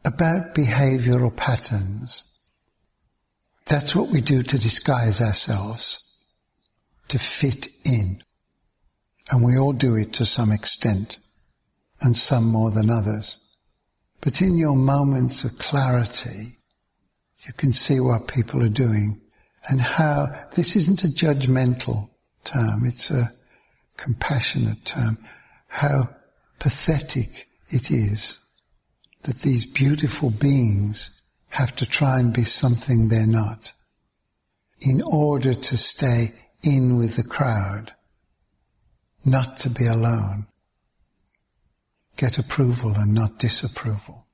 about behavioral patterns. That's what we do to disguise ourselves, to fit in. And we all do it to some extent, and some more than others. But in your moments of clarity, you can see what people are doing and how this isn't a judgmental term, it's a compassionate term, how pathetic it is that these beautiful beings have to try and be something they're not in order to stay in with the crowd, not to be alone, get approval and not disapproval.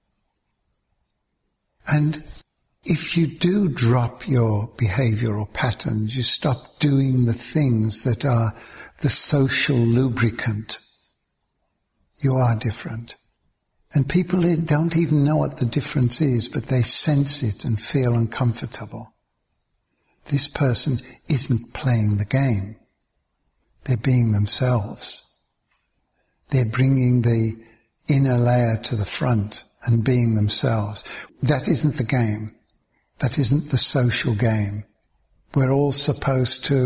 And if you do drop your behavioral patterns, you stop doing the things that are the social lubricant, you are different. And people don't even know what the difference is, but they sense it and feel uncomfortable. This person isn't playing the game. They're being themselves. They're bringing the inner layer to the front and being themselves. That isn't the game. That isn't the social game. We're all supposed to ...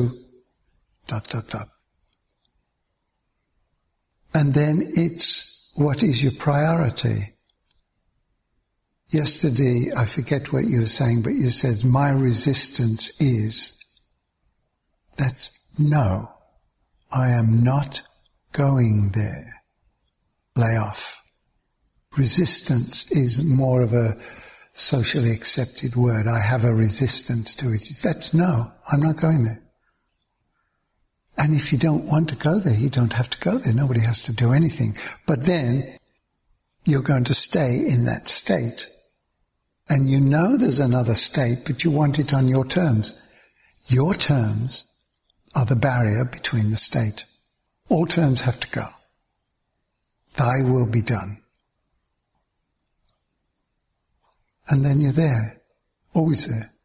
And then it's, what is your priority? Yesterday, I forget what you were saying, but you said, my resistance is, that's no, I am not going there. Lay off. Resistance is more of a socially accepted word. I have a resistance to it. That's no, I'm not going there. And if you don't want to go there, you don't have to go there. Nobody has to do anything. But then you're going to stay in that state. And you know there's another state, but you want it on your terms. Your terms are the barrier between the state. All terms have to go. Thy will be done. And then you're there, always there.